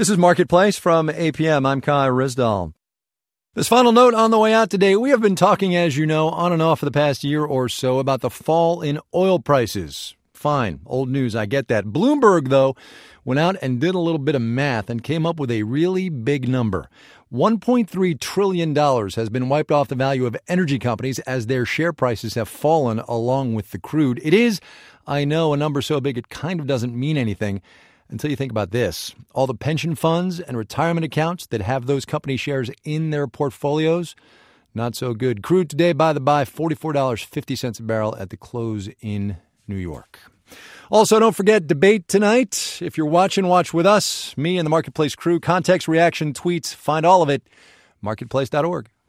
This is Marketplace from APM. I'm Kai Rizdal. This final note on the way out today, we have been talking, as you know, on and off for the past year or so about the fall in oil prices. Fine, old news, I get that. Bloomberg, though, went out and did a little bit of math and came up with a really big number. $1.3 trillion has been wiped off the value of energy companies as their share prices have fallen along with the crude. It is, I know, a number so big it kind of doesn't mean anything until you think about this. All the pension funds and retirement accounts that have those company shares in their portfolios, not so good. Crude today, by the by, $44.50 a barrel at the close in New York. Also, don't forget, debate tonight. If you're watching, watch with us, me and the Marketplace crew. Context, reaction, tweets, find all of it, marketplace.org.